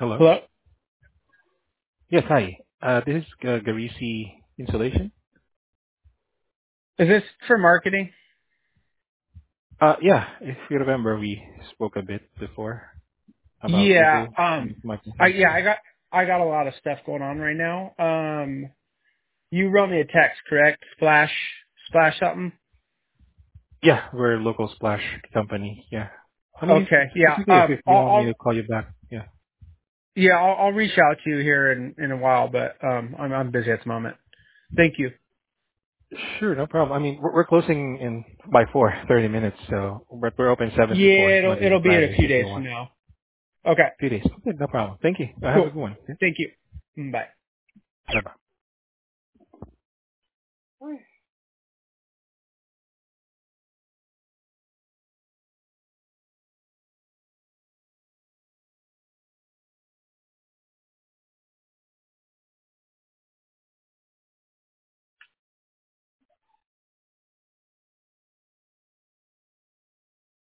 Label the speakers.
Speaker 1: Hello?
Speaker 2: Hello?
Speaker 1: Yes, hi. This is Garisi Insulation.
Speaker 2: Is this for marketing?
Speaker 1: Yeah, if you remember, we spoke a bit before about
Speaker 2: Yeah.
Speaker 1: local marketing
Speaker 2: I
Speaker 1: services.
Speaker 2: yeah, I got a lot of stuff going on right now. You wrote me a text, correct? Splash something?
Speaker 1: Yeah, we're a local splash company. Yeah. I mean,
Speaker 2: Okay. Yeah.
Speaker 1: specifically, if you want me
Speaker 2: I'll
Speaker 1: to call you back. Yeah.
Speaker 2: yeah, I'll reach out to you here in a while, but I'm busy at the moment. Thank you.
Speaker 1: Sure, no problem. I mean, we're closing in by 4:30 minutes, so but we're open 7 to 4,
Speaker 2: Yeah,
Speaker 1: Monday to
Speaker 2: it'll be in a
Speaker 1: Fridays
Speaker 2: few
Speaker 1: if you
Speaker 2: days from
Speaker 1: want.
Speaker 2: now. Okay.
Speaker 1: Few days. Okay, no problem. Thank you. Have a
Speaker 2: Cool.
Speaker 1: good one.
Speaker 2: Thank you. Bye.
Speaker 1: Bye-bye.